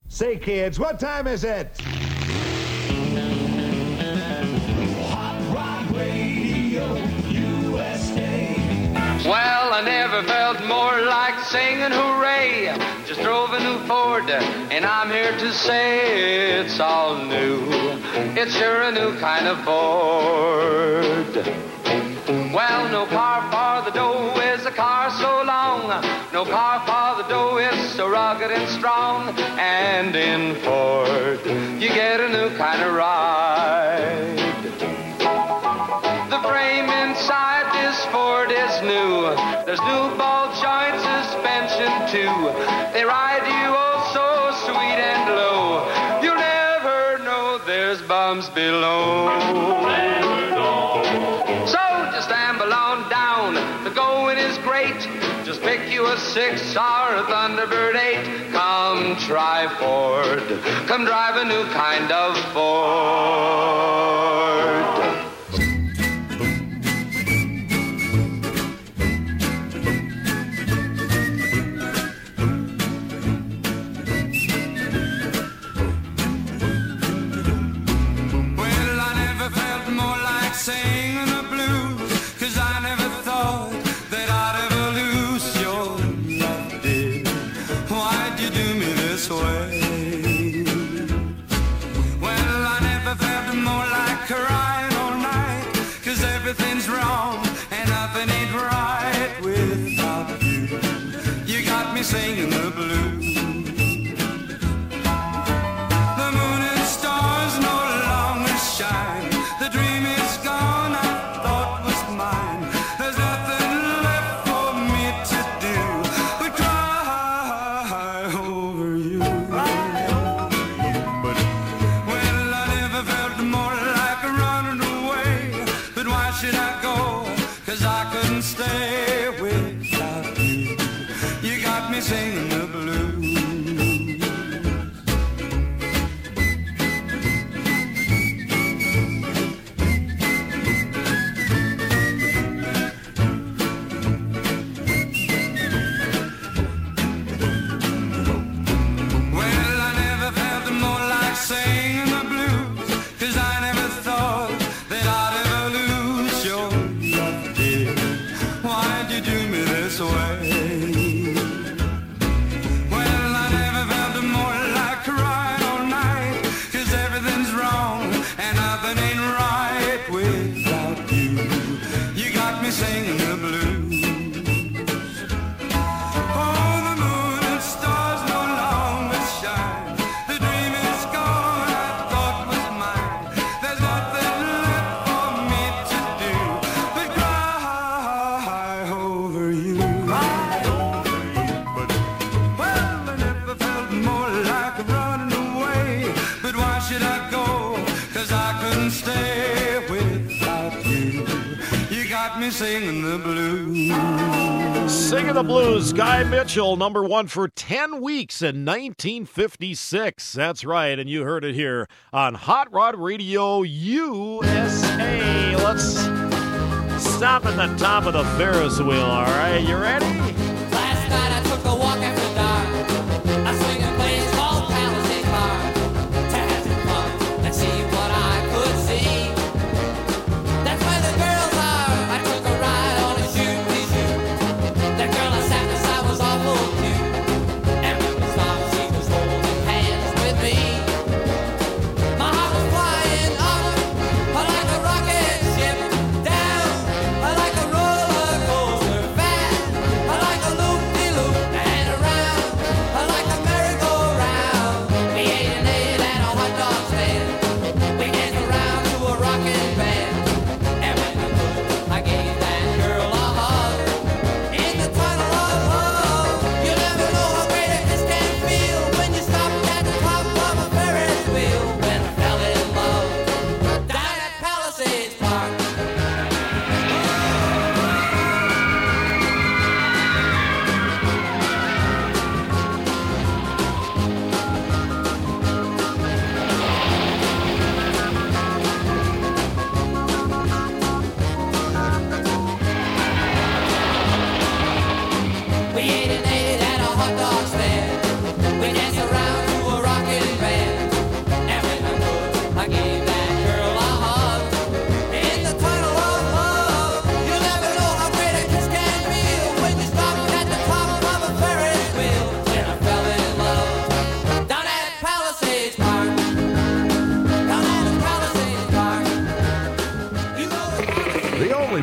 Say, kids, what time is it? Hot Rod Radio USA. Well, I never felt more like singing hooray. Just drove a new Ford, and I'm here to say it's all new. It's sure a new kind of Ford. Well, no car for the dough is a car so long. No car for the dough is so rugged and strong. And in Ford, you get a new kind of ride. The frame inside this Ford is new. There's new ball joint suspension too. They ride you oh so sweet and low. You'll never know there's bumps below. So just amble on down. The going is great. Just pick you a 6 or a Thunderbird 8. Come try Ford. Come drive a new kind of Ford. Singing the blues, 'cause I never thought that I'd ever lose your love, dear. Why'd you do me this way? Well, I never felt more like crying all night, 'cause everything's wrong and nothing ain't right without you. You got me singing the blues. The moon and stars no longer shine. The dream is gone, I thought was mine. There's nothing left for me to do but cry over you. But, well, I never felt more like running away. But why should I go? 'Cause I couldn't stay without you. You got me singing the blues. Singing the blues, 'cause I never thought that I'd ever lose your love, dear. Why'd you do me this way? Well, I never felt more like crying all night, 'cause everything's wrong and nothing ain't right without you. You got me singing the blues. Singing the blues. Singing the blues, Guy Mitchell, number one for 10 weeks in 1956. That's right, and you heard it here on Hot Rod Radio USA. Let's stop at the top of the Ferris wheel, all right? You ready? Last night I took a walk after dark. I swing a place called Palisade Park to have some fun and see what I could see. That's where the girls are. I took a ride on a shooty-shoot. That girl I sat beside was awful cute. And when we stopped, she was holding hands with me. My heart was flying up like a rocket ship, down like a roller coaster, fast like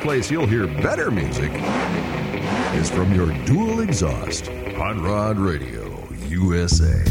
place you'll hear better music is from your dual exhaust Hot Rod Radio USA.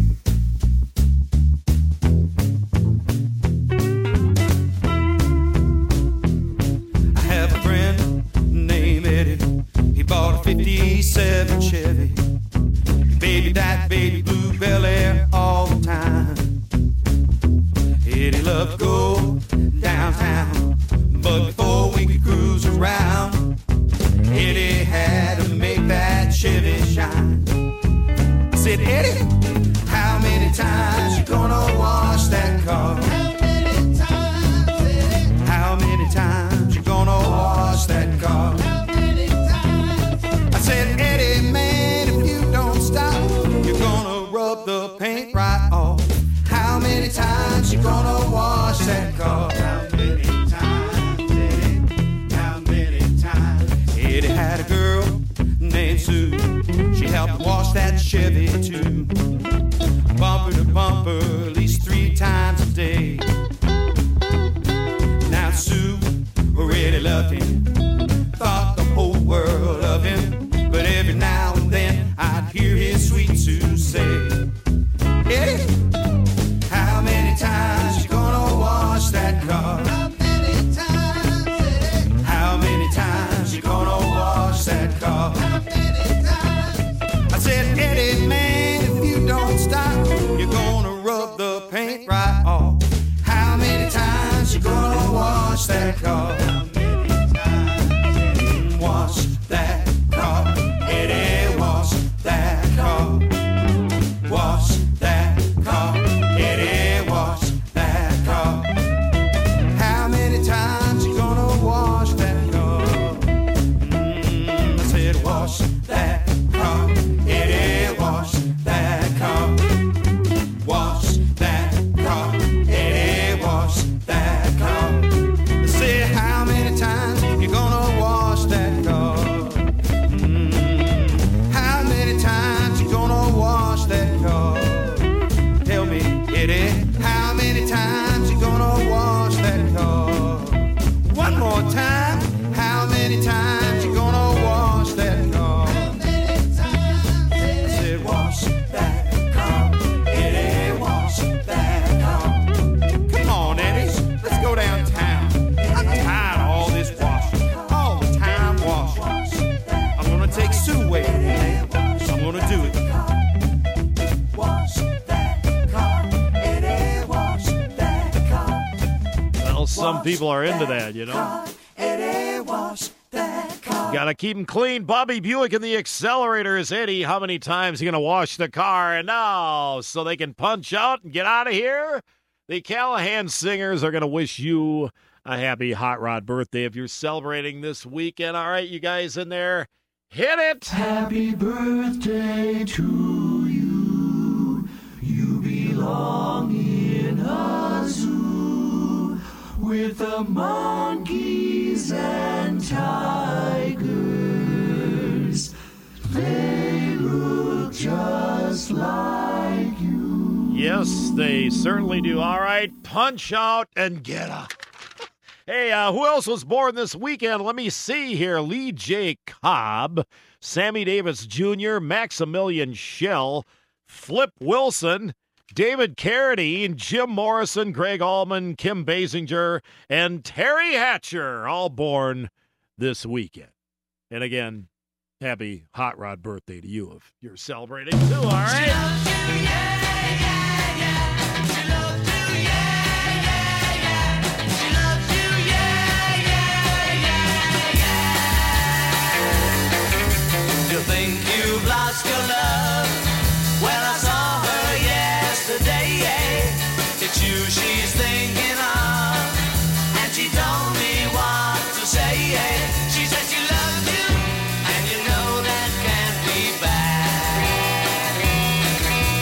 I have a friend named Eddie. He bought a 57 Chevy. Baby that baby blue Bel Air all the time. Eddie loved to go downtown, but before we could cruise around, Eddie had to make that Chevy shine. I said, Eddie, how many times you gonna wash that car? How many times, Eddie? How many times you gonna wash that car? How many times? I said, Eddie, man, if you don't stop, you're gonna rub the paint right off. How many times you gonna wash that car? How many times, Eddie? How many times? Eddie had a girl named Sue. She helped wash that Chevy too. Bumper to bumper, at least 3 times a day. Now Sue really loved him, thought the whole world of him. But every now and then I'd hear his sweet Sue say, Eddie, how many times you gonna wash that car? How many times, Eddie? How many times you gonna wash that car? How many times? I said, Eddie, man, if you don't stop, you're gonna rub the paint right off. How many times you gonna wash that car? How many times, Eddie? Wash that car. Eddie, wash that car. Wash that car. Eddie, wash that car. How many times you gonna wash that car? I said, wash that car. Eddie, wash that car. Wash that car. Eddie, wash that car. I said, how many times you gonna wash that car? How many times you gonna wash that car? Tell me, Eddie, how many times you gonna wash that car? One more time, how many times you gonna wash that car? How many times, Eddie? I said, wash that car. Eddie, wash that car. Come on, Eddie, let's go downtown. I'm tired of all this washing, all the time washing. I'm gonna take Sue away from me. I'm gonna do it. Well, some people are into that, you know. Gotta keep them clean. Bobby Buick and the Accelerators. Eddie, how many times are you gonna wash the car? And now, so they can punch out and get out of here, the Callahan Singers are gonna wish you a happy Hot Rod birthday if you're celebrating this weekend. All right, you guys in there, hit it. Happy birthday to you. You belong in a zoo with the monkeys and tigers. They look just like you. Yes, they certainly do. All right, punch out and get up. Hey, who else was born this weekend? Let me see here. Lee J. Cobb, Sammy Davis Jr., Maximilian Schell, Flip Wilson, David Carradine, Jim Morrison, Greg Allman, Kim Basinger, and Terry Hatcher, all born this weekend. And again, happy Hot Rod birthday to you if you're celebrating too, all right? You think you've lost your love? Well, I saw her yesterday. It's you she's thinking of, and she told me what to say. She said she loved you, and you know that can't be bad.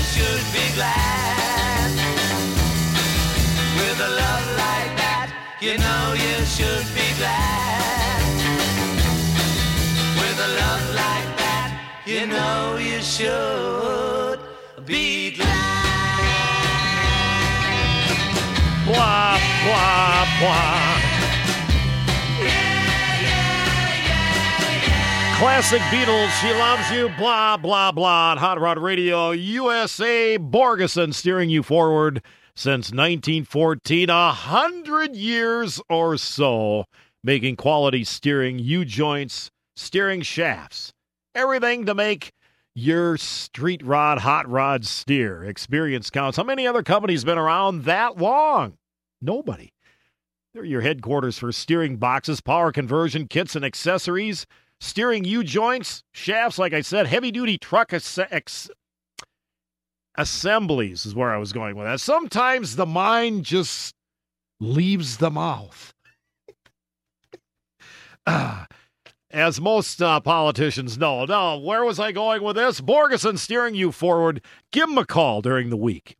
should be glad. With a love like that, you know you should be glad. With a love like that, you know you should be glad. Blah, blah, blah. Classic Beatles, She Loves You, blah, blah, blah. On Hot Rod Radio USA, Borgeson steering you forward since 1914, 100 years or so, making quality steering U-joints, steering shafts, everything to make your street rod, hot rod steer. Experience counts. How many other companies been around that long? Nobody. They're your headquarters for steering boxes, power conversion kits, and accessories. Steering U-joints, shafts, like I said, heavy-duty truck assemblies is where I was going with that. Sometimes the mind just leaves the mouth. As most politicians know. Now, where was I going with this? Borgeson steering you forward. Give them a call during the week.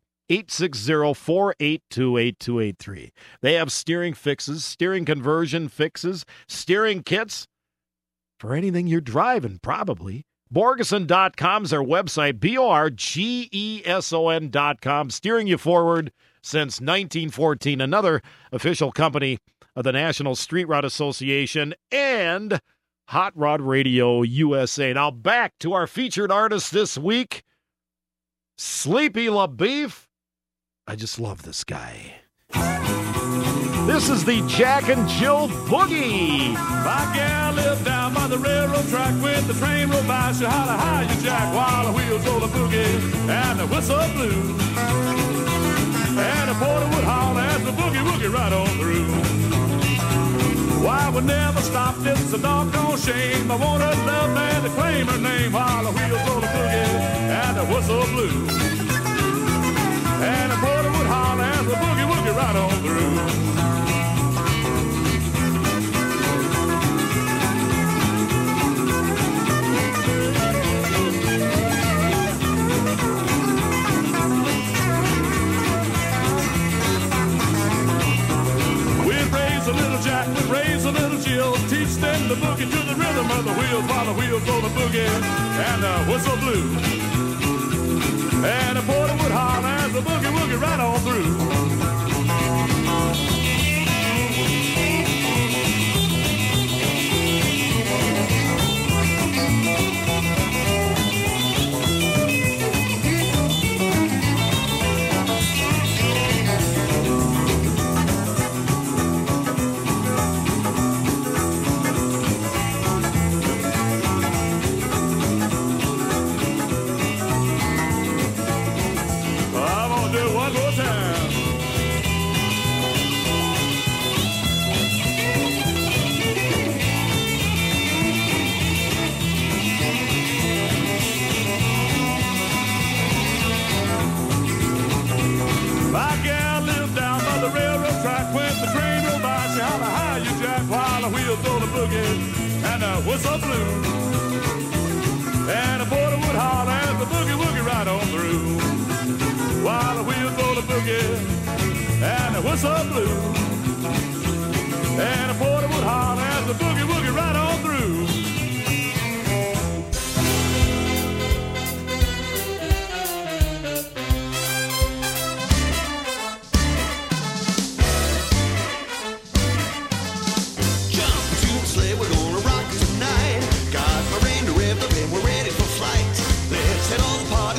860-482-8283. They have steering fixes, steering conversion fixes, steering kits for anything you're driving, probably. Borgeson.com is their website, BORGESON.com, steering you forward since 1914. Another official company of the National Street Rod Association and Hot Rod Radio USA. Now back to our featured artist this week, Sleepy LaBeef. I just love this guy. This is the Jack and Jill Boogie. My gal lived down by the railroad track when the train rolled by. She holler, hi, you Jack, while the wheels roll a boogie and the whistle blew. And the porter would holler as the boogie-woogie right on through. Why we never stopped, it's a doggone shame. I want her love man to claim her name while the wheels roll a boogie and the whistle blew. And the porter would holler as the boogie-woogie right on through. A little Jack would raise a little Jill, teach them the boogie to the rhythm of the wheels while the wheels roll the boogie and the whistle blew. And the porter would holler as the boogie-woogie right on through. And the whistle blew. And the porter would holler as the boogie-woogie right on through. While the wheels roll the boogie and the whistle blew. And the porter would holler as the boogie-woogie right on through.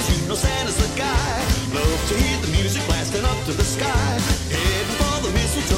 Santa's the guy. Love to hear the music blasting up to the sky. Heading for the mistletoe.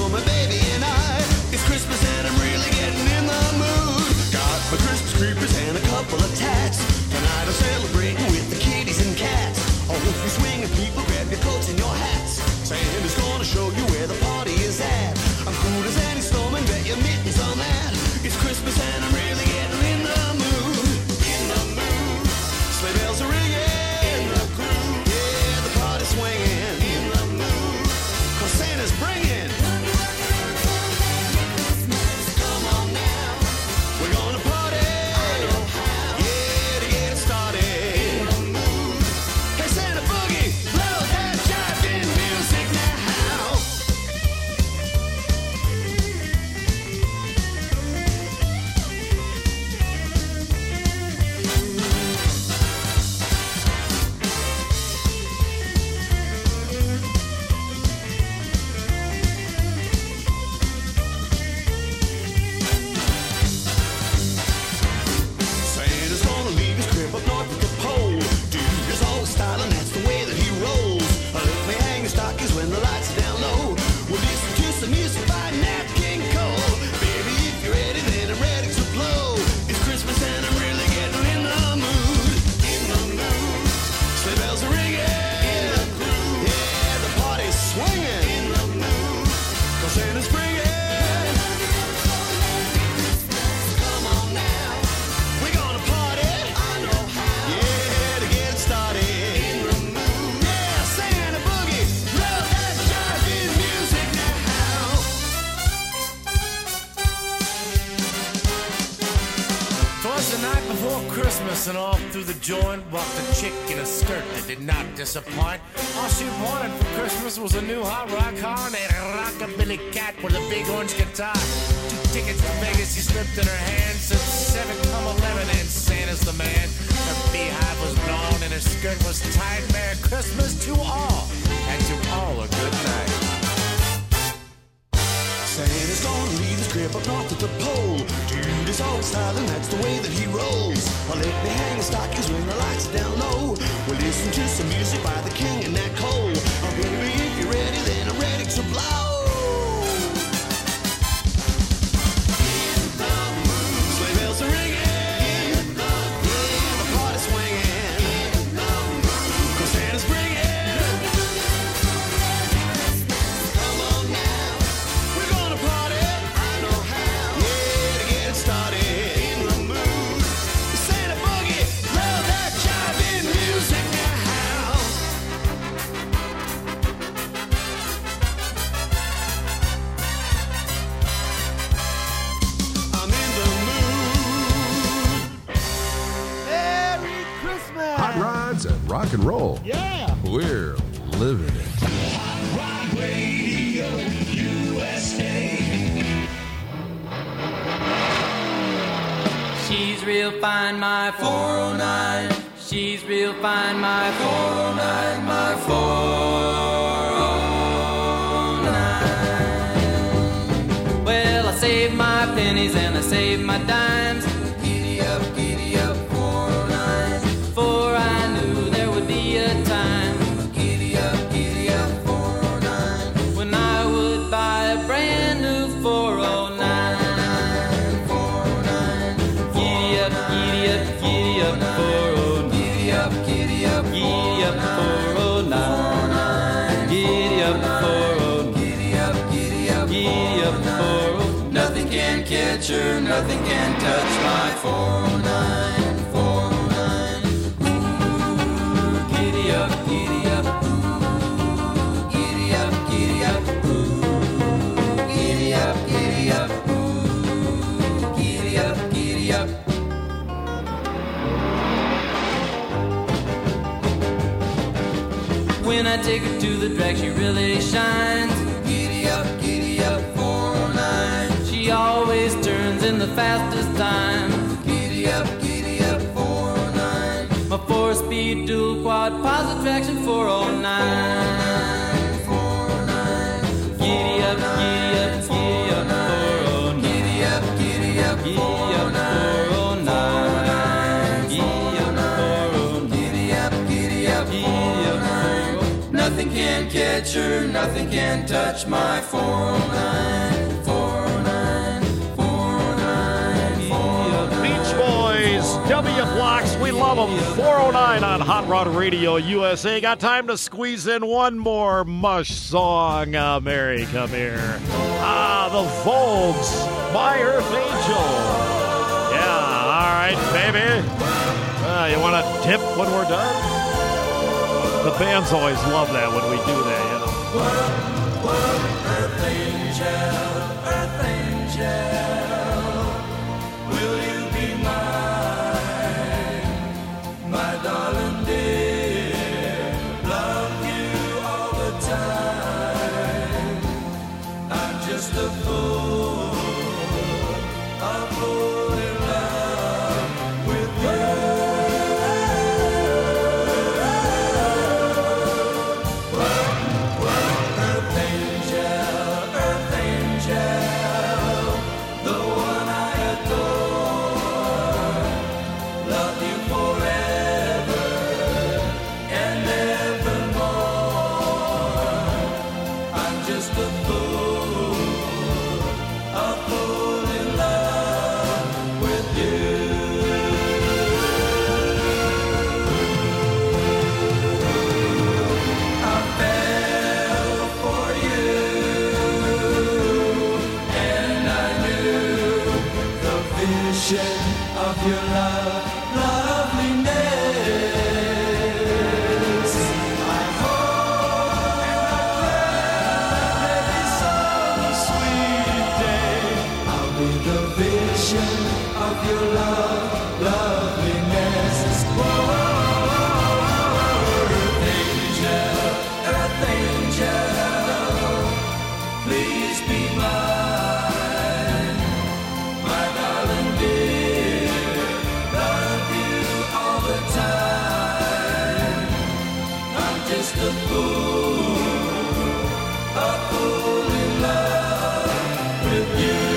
Bouncing off through the joint, walked a chick in a skirt that did not disappoint. All she wanted for Christmas was a new hot rock car and a rockabilly cat with a big orange guitar. 2 tickets to Vegas she slipped in her hand. Said 7 come 11 and Santa's the man. Her beehive was blonde and her skirt was tight. Merry Christmas to all, and to all a good night. Santa's gonna leave his crib up north at the pole. Dude is old style and that's the way that he rolls. Well, let me hang the stockings when the lights are down low. We'll listen to some music by the King and Nat Cole. Oh, baby, if you're ready, then I'm ready to blow. Sleigh bells are ringing, the party's swinging, 'cause Santa's bringing. Come on now, we're gonna party. I know how. Yeah, to get it started in the mood. Santa boogie, love that jiving music now. I'm in the mood. Merry Christmas. Hot rods and rock and roll. Yeah. We're living it. Radio USA. She's real fine, my 409. She's real fine, my 409, my 409. Well, I saved my pennies and I saved my dimes. Giddy up, 409. For I knew there would be a time. Giddy up, 409. When I would buy a brand new 409. 409. Giddy up, 409. Giddy up, 409. Giddy up, 409. Giddy up, 409. Nothing can catch her, nothing can touch my 409. 409. Ooh, giddy up, ooh, giddy up, ooh, giddy up, ooh, giddy up. When I take her to the drag, she really shines. Giddy up, 409. She always turns in the fastest time. Giddy up, 409. My 4-speed dual quad positive traction 409. 409. Giddy up, 409. Giddy up, 409. Giddy up, 409. Nothing can catch her, nothing can touch my 409. 409. 409. 409. Beach Boys, W Blocks, we love them. 409 on Hot Rod Radio USA. Got time to squeeze in one more mush song. Mary, come here. The Vogues, My Earth Angel. Yeah, all right, baby. You want to dip when we're done? The bands always love that when we do that, you know. Earth angel, will you be mine, my darling dear? Love you all the time. I'm just a fool in love with you. Earth angel, the in love with you.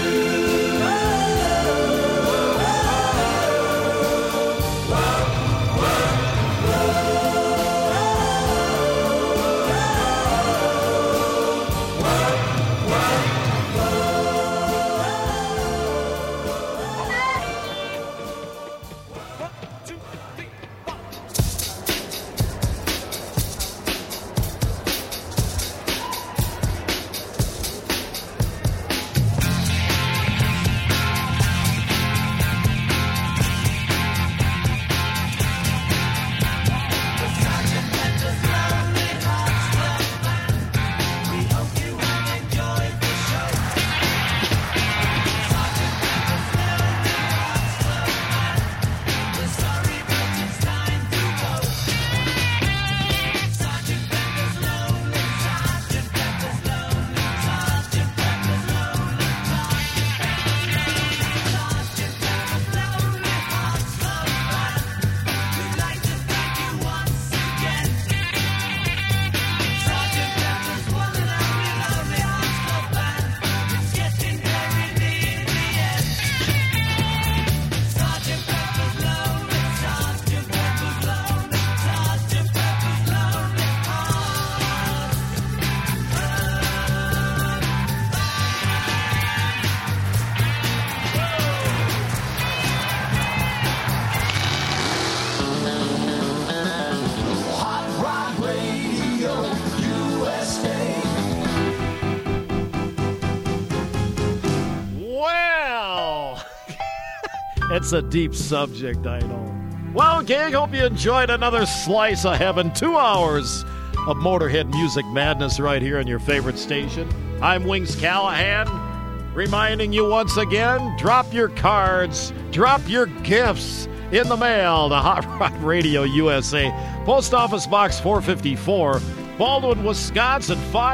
It's a deep subject, I know. Well, gang, hope you enjoyed another slice of heaven. 2 hours of Motorhead music madness right here on your favorite station. I'm Wings Callahan, reminding you once again, drop your cards, drop your gifts in the mail to Hot Rod Radio USA. Post Office Box 454, Baldwin, Wisconsin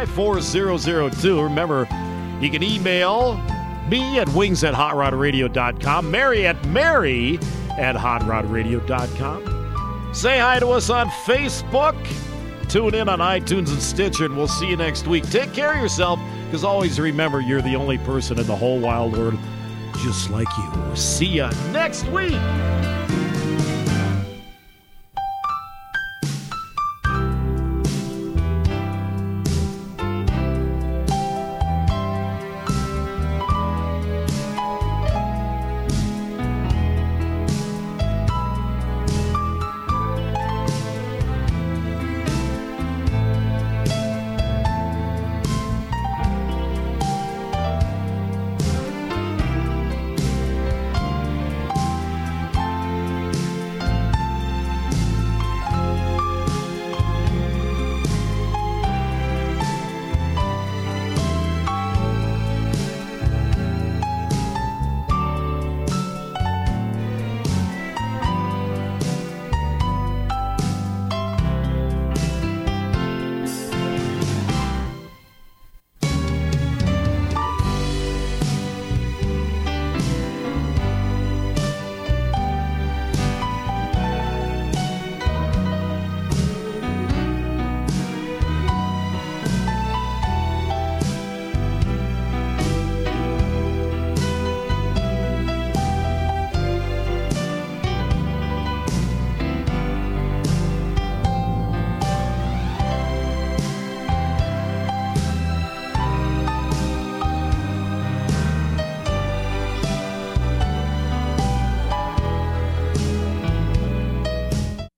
54002. Remember, you can email me at wings@hotrodradio.com, Mary at hotrodradio.com. Say hi to us on Facebook. Tune in on iTunes and Stitcher, and we'll see you next week. Take care of yourself, because always remember, you're the only person in the whole wild world just like you. See ya next week.